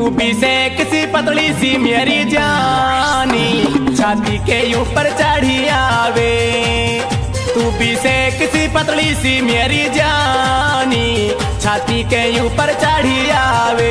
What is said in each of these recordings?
UP से किसी पतली सी मेरी जानी छाती के ऊपर चढ़ी आवे। यूपी से किसी पतली सी मेरी जानी छाती के ऊपर चढ़ी आवे।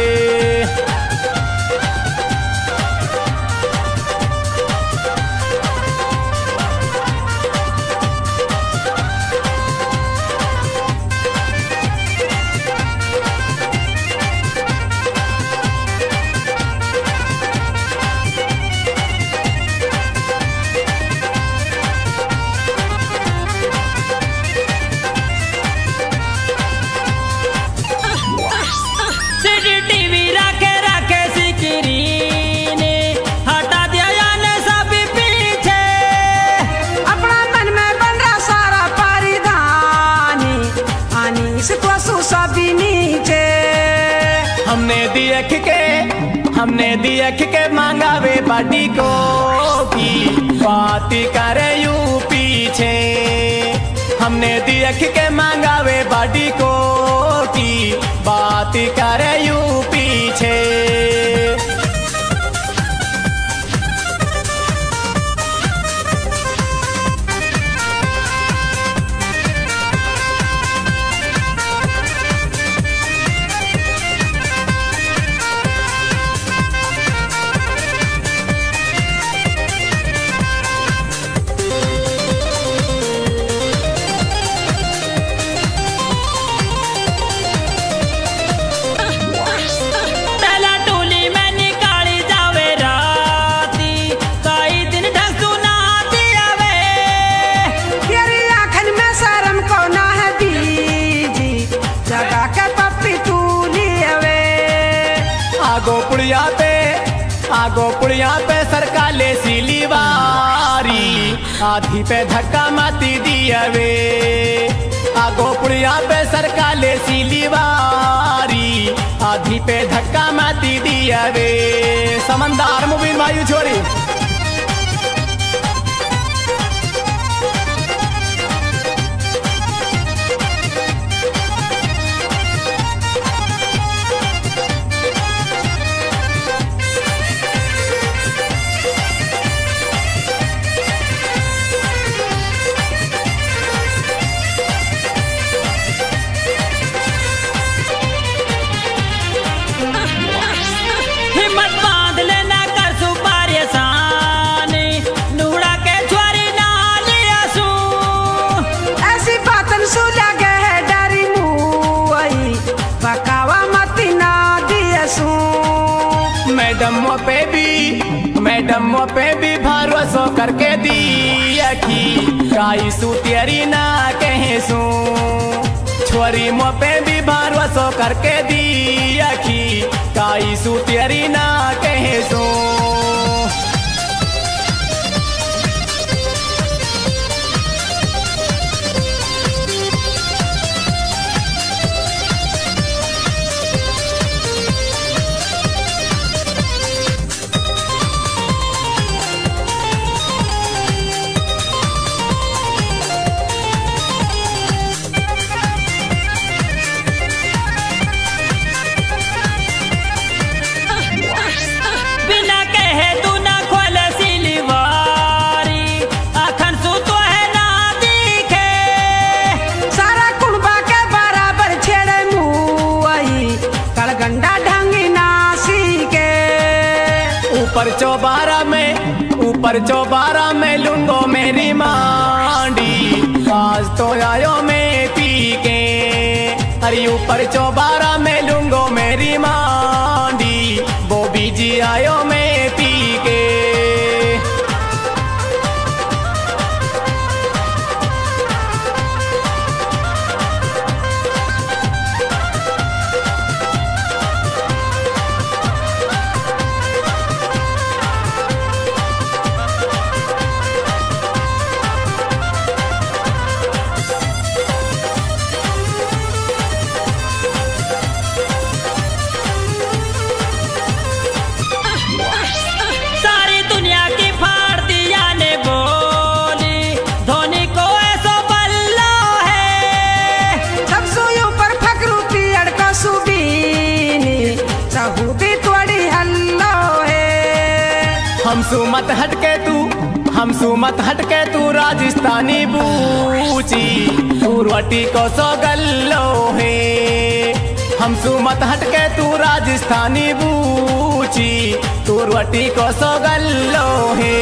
हमने देख के मांगावे बाटी को की बात करे यू पीछे। हमने देख के मांगावे बाटी को की बात करे यू पीछे। आगो पुड़िया पे सरकाले सिलीवारी आधी पे धक्का माती दियावे। आगो पुड़िया पे सरकाले सिलीवारी आधी पे धक्का माती दियावे। समंदर मुबीन वायु छोड़ी मैडम पे भी भरोसा करके दिया कि काई सू तेरी ना कहे सू। छोरी मो पे भी भरोसा करके दिया कि काई सू तेरी ना कहे सू। ऊपर चौबारा में लूंगो मेरी मांडी आज तो आयो में पी के। अरे ऊपर चौबारा में लूंगो मेरी मांडी वो बीजी आयो में पी के। हमसू मत हटके तू राजस्थानी बूची तू रोटी को सो गल्लो है। हमसू मत हटके तू राजस्थानी बूची तू रोटी को सो गल्लो है।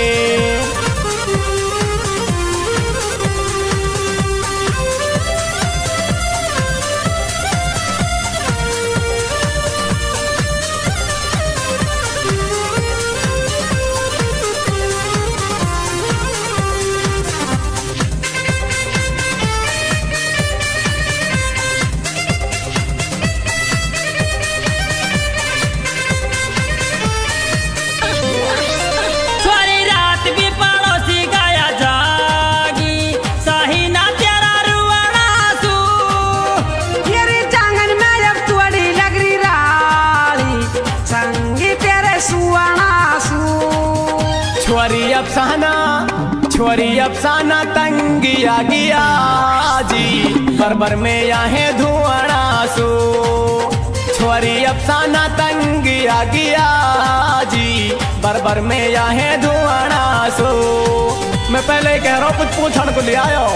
छोरी अफसाना तंगिया गया जी बरबर में यहाँ धुआना सो। छोरी अफसाना तंगिया गया जी बरबर में यहाँ धुआना सो। मैं पहले कह रहा हूँ कुछ पूछण को ले आयो।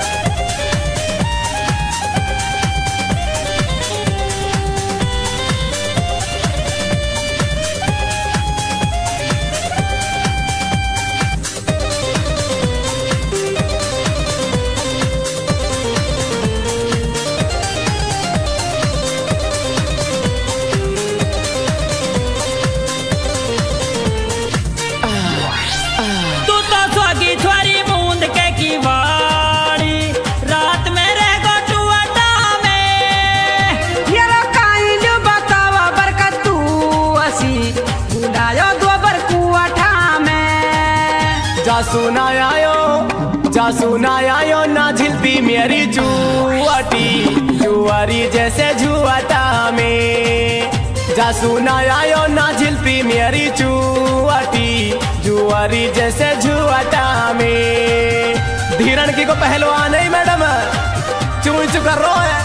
जा सुना आयो ना झिलती मेरी जुआटी जुआरी जैसे जुआता में। जा सुना आयो ना झिलती मेरी जुआटी जुआरी जैसे जुआता में। धीरण की को पहलवान नहीं मैडम चू चू कर रो है।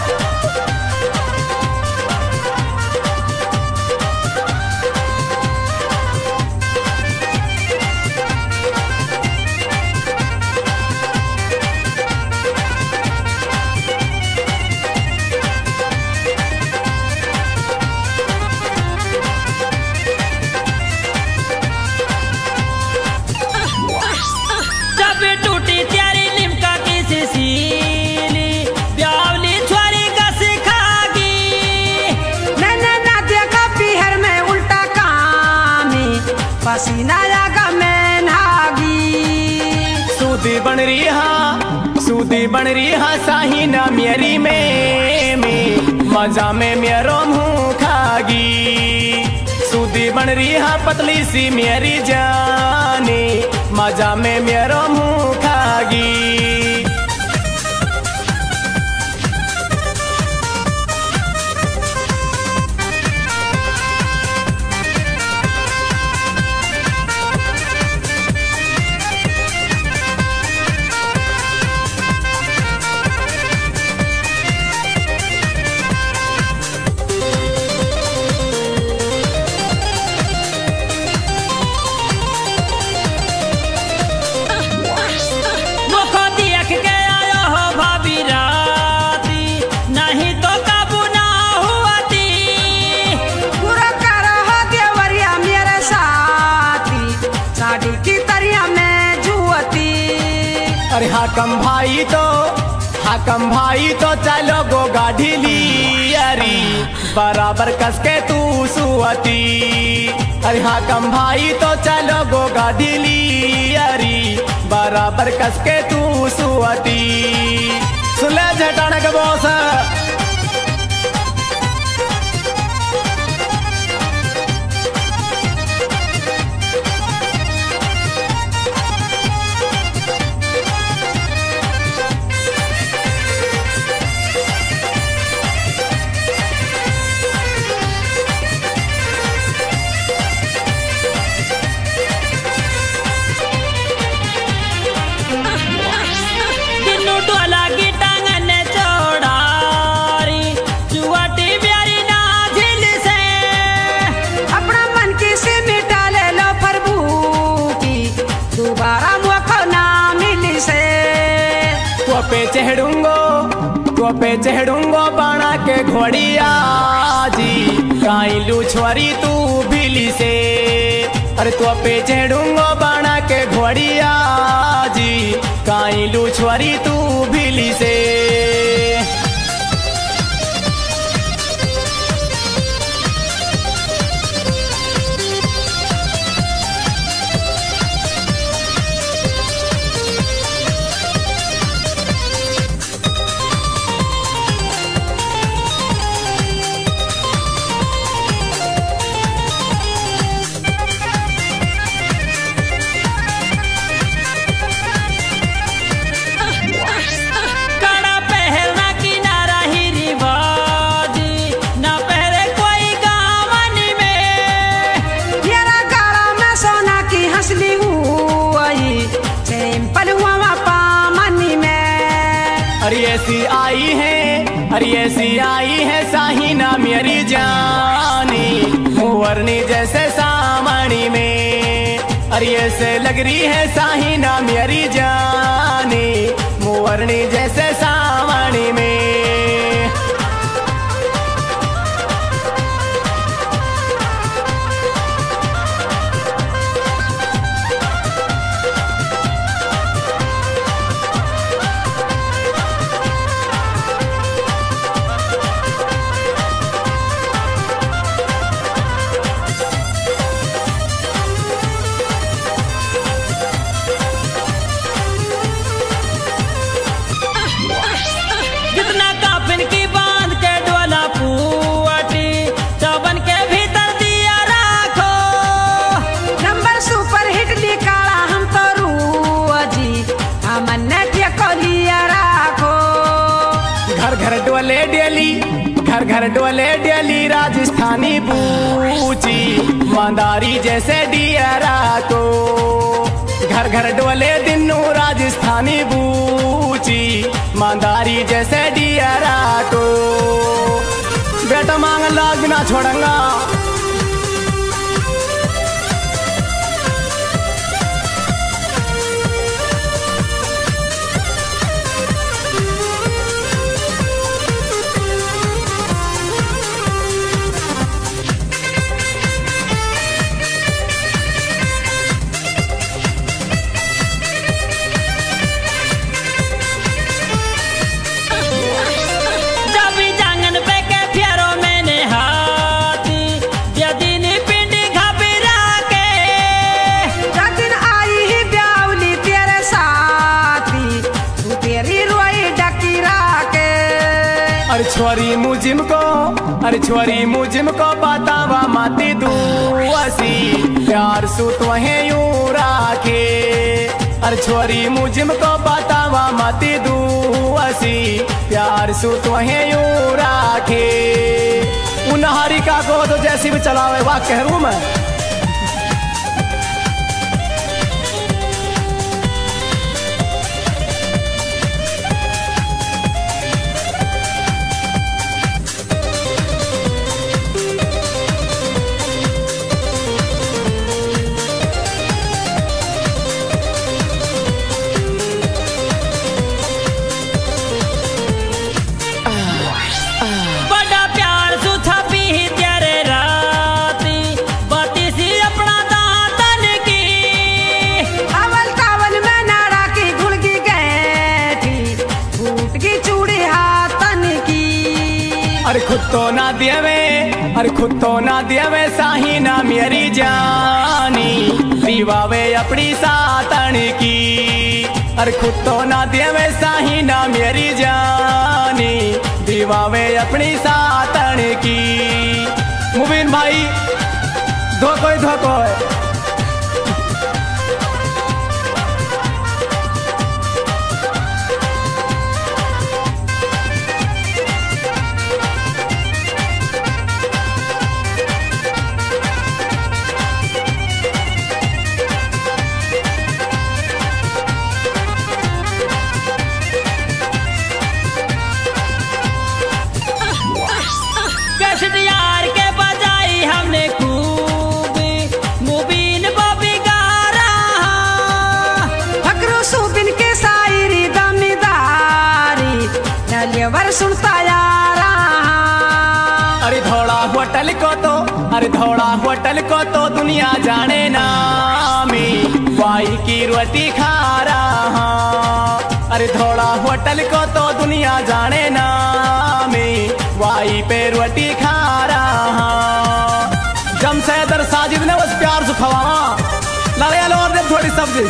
सूदी बन रही हा साही ना मेरी में मजा में मेरो मुँह खागी। सूदी बन रही हा पतली सी मेरी जानी मजा में मेरो मुँह खागी। अरे हाकम भाई तो चलो गो गाड़ी ली अरी बराबर कस के तू सुअती। अरे हाकम भाई तो चलो गो गाड़ी ली अरी बराबर कस के तू सुअती। सुन ले झटाने के बॉस टोला की टांगन चौड़ा चढ़ूंगो बना के घोड़िया जी काई लू छोरी तू बिली से। अरे तो पे चढ़ूंगो बना के घोड़िया जी काई लू छोरी तू बिली से। अरे ऐसी आई है साहिना मेरी जानी मुवरनी जैसे सामणी में। अरे ऐसे लग रही है साहिना मेरी जानी मुवरनी जैसे सामणी में। घर डोले डेली राजस्थानी बूची मंदारी जैसे डियरा को। घर डोले दिनू राजस्थानी बूची मंदारी जैसे डियरा को। बेटा मांग लाग ना छोड़ूंगा। छोरी मुझम को बतावा माती दुआसी प्यार सु तो है यूं राखे। अरे छोरी मुझम को बतावा माती दुआसी प्यार सु तो है यूं राखे। उनहारी का को तो जैसी भी चलावे वाह कहरूं मैं। अरे खुद तो ना देवे साहिना मेरी जानी दीवावे अपनी सातन की। अरे खुद तो ना देवे साहिना मेरी जानी दीवावे अपनी सातन की। मुबीन भाई धोको ही धोको है। यार के बजाई हमने खूब मूवी वर सुनता यारा। अरे धौड़ा होटल को तो, अरे धौड़ा होटल को तो दुनिया जाने नामी, वाई की रोटी खा रहा। अरे धौड़ा होटल को तो दुनिया जाने नामी, वाई पे रोटी खा रहा। जमशेदर साजिद ने उस प्यार से खवावा, लाया लो और दे थोड़ी सब्जी।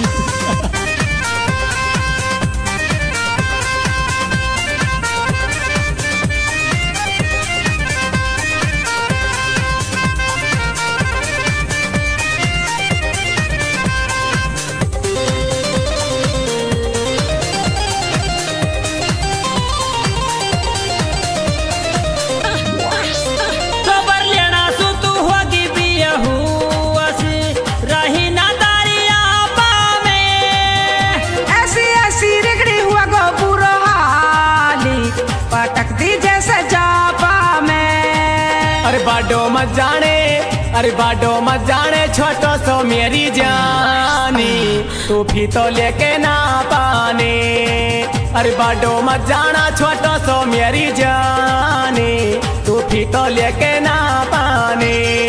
अरे बाडो मत जाने, अरे बाडो मत जाने छोटो सो मेरी जानी, तू भी तो लेके ना पाने। अरे बाडो मत जाना छोटो सो मेरी जानी, तू भी तो लेके ना पाने।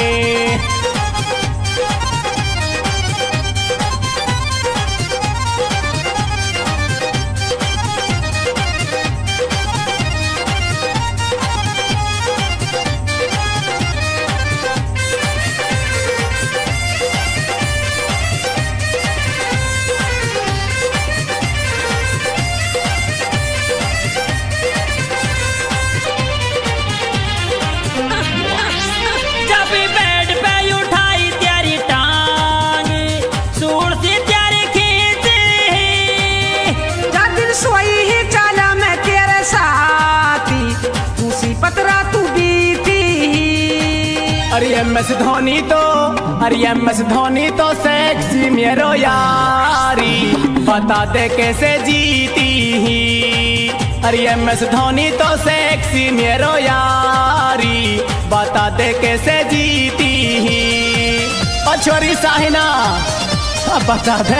अरे MS धोनी तो, अरे MS धोनी तो सेक्सी मेरो यारी, बता दे कैसे जीती ही। अरे MS धोनी तो सेक्सी मेरो यारी, बता दे कैसे जीती ही। और छोरी साहिना अब बता दे।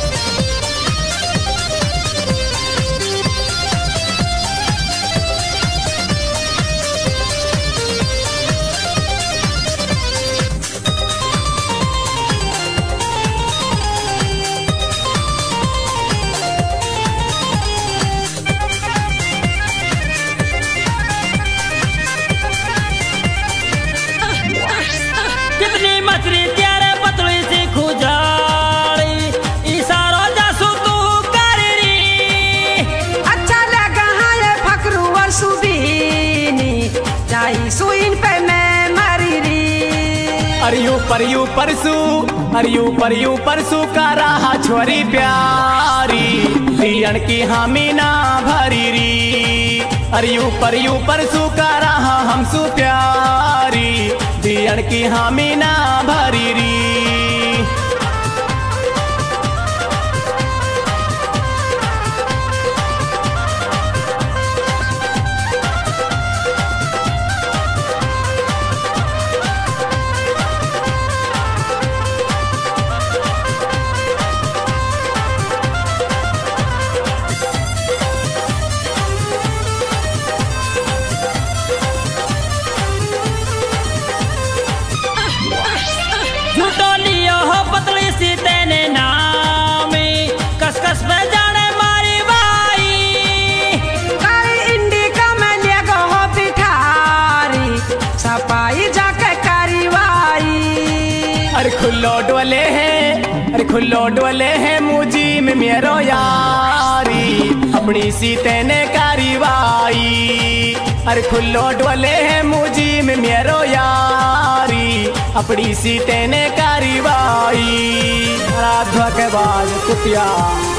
यू परसू, अरे यू परसू का रहा छोरी प्यारी, दियन की हामी ना भरी री। अरे यू परसू का रहा हमसू प्यारी, दियन की हामी ना भरी री। अरे खुल्लो डोले है मुझी में मेरो यारी, अपनी सीते ने कारवाई। अरे खुल्लो डोले है मुझी में मेरो यारी, अपनी सीते ने कारवाई। रात के बाद कुतिया